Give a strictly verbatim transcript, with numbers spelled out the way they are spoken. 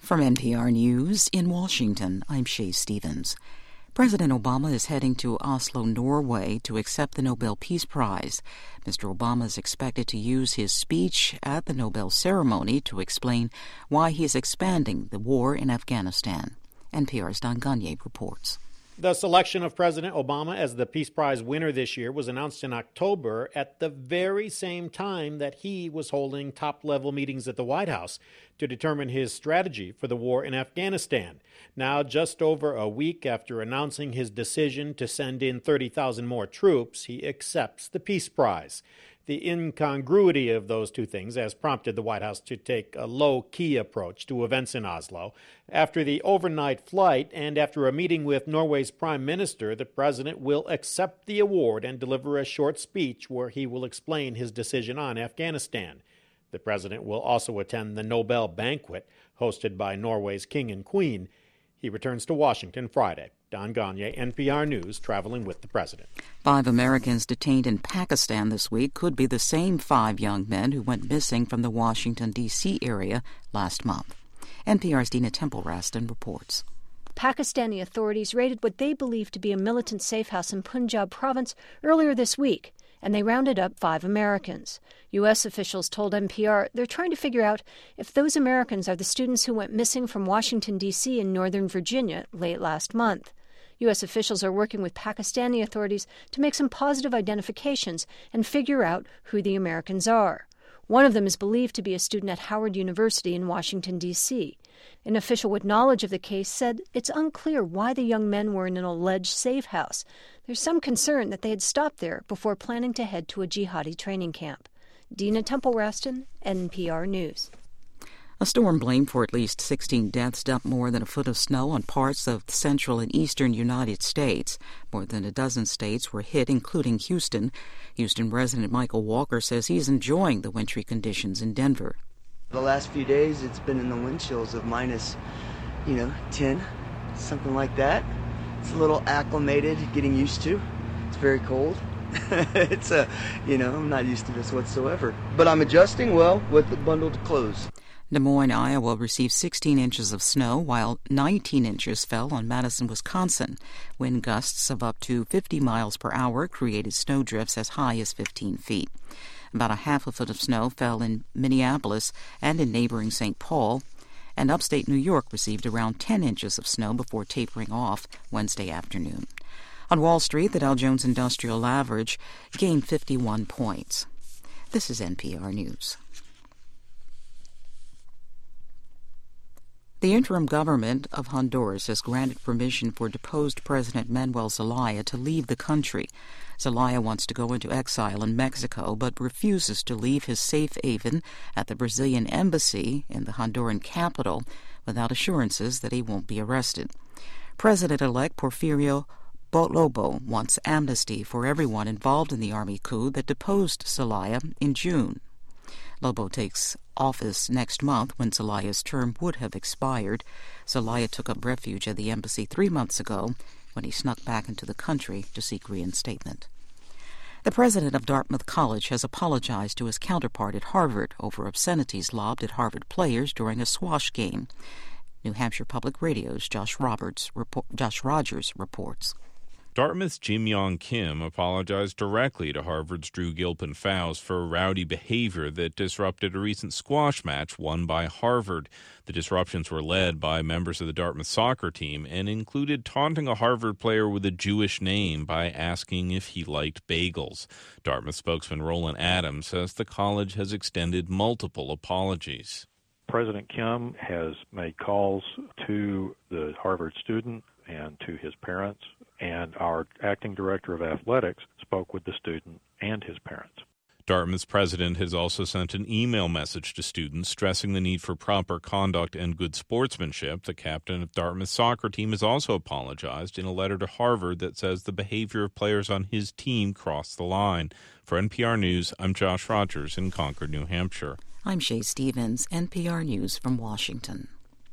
From N P R News in Washington, I'm Shay Stevens. President Obama is heading to Oslo, Norway, to accept the Nobel Peace Prize. Mister Obama is expected to use his speech at the Nobel ceremony to explain why he is expanding the war in Afghanistan. N P R's Don Gagné reports. The selection of President Obama as the Peace Prize winner this year was announced in October at the very same time that he was holding top-level meetings at the White House to determine his strategy for the war in Afghanistan. Now, just over a week after announcing his decision to send in thirty thousand more troops, he accepts the Peace Prize. The incongruity of those two things has prompted the White House to take a low-key approach to events in Oslo. After the overnight flight and after a meeting with Norway's Prime Minister, the president will accept the award and deliver a short speech where he will explain his decision on Afghanistan. The president will also attend the Nobel banquet hosted by Norway's King and Queen. He returns to Washington Friday. Don Gagné, N P R News, traveling with the president. Five Americans detained in Pakistan this week could be the same five young men who went missing from the Washington, D C area last month. N P R's Dina Temple-Raston reports. Pakistani authorities raided what they believe to be a militant safe house in Punjab province earlier this week, and they rounded up five Americans. U S officials told N P R they're trying to figure out if those Americans are the students who went missing from Washington, D C and Northern Virginia late last month. U S officials are working with Pakistani authorities to make some positive identifications and figure out who the Americans are. One of them is believed to be a student at Howard University in Washington, D C An official with knowledge of the case said it's unclear why the young men were in an alleged safe house. There's some concern that they had stopped there before planning to head to a jihadi training camp. Dina Temple-Raston, N P R News. A storm blamed for at least sixteen deaths dumped more than a foot of snow on parts of the central and eastern United States. More than a dozen states were hit, including Houston. Houston resident Michael Walker says he's enjoying the wintry conditions in Denver. The last few days, it's been in the wind chills of minus, you know, ten, something like that. It's a little acclimated, getting used to. It's very cold. It's a, you know, I'm not used to this whatsoever. But I'm adjusting well with the bundled clothes. Des Moines, Iowa received sixteen inches of snow, while nineteen inches fell on Madison, Wisconsin. Wind gusts of up to fifty miles per hour created snowdrifts as high as fifteen feet. About a half a foot of snow fell in Minneapolis and in neighboring Saint Paul, and upstate New York received around ten inches of snow before tapering off Wednesday afternoon. On Wall Street, the Dow Jones Industrial Average gained fifty-one points. This is N P R News. The interim government of Honduras has granted permission for deposed President Manuel Zelaya to leave the country. Zelaya wants to go into exile in Mexico, but refuses to leave his safe haven at the Brazilian embassy in the Honduran capital without assurances that he won't be arrested. President-elect Porfirio Lobo wants amnesty for everyone involved in the army coup that deposed Zelaya in June. Lobo takes office next month when Zelaya's term would have expired. Zelaya took up refuge at the embassy three months ago when he snuck back into the country to seek reinstatement. The president of Dartmouth College has apologized to his counterpart at Harvard over obscenities lobbed at Harvard players during a squash game. New Hampshire Public Radio's Josh Roberts report, Josh Rogers reports. Dartmouth's Jim Yong Kim apologized directly to Harvard's Drew Gilpin-Faust for rowdy behavior that disrupted a recent squash match won by Harvard. The disruptions were led by members of the Dartmouth soccer team and included taunting a Harvard player with a Jewish name by asking if he liked bagels. Dartmouth spokesman Roland Adams says the college has extended multiple apologies. President Kim has made calls to the Harvard student and to his parents, and our acting director of athletics spoke with the student and his parents. Dartmouth's president has also sent an email message to students stressing the need for proper conduct and good sportsmanship. The captain of Dartmouth's soccer team has also apologized in a letter to Harvard that says the behavior of players on his team crossed the line. For N P R News, I'm Josh Rogers in Concord, New Hampshire. I'm Shay Stevens, N P R News from Washington.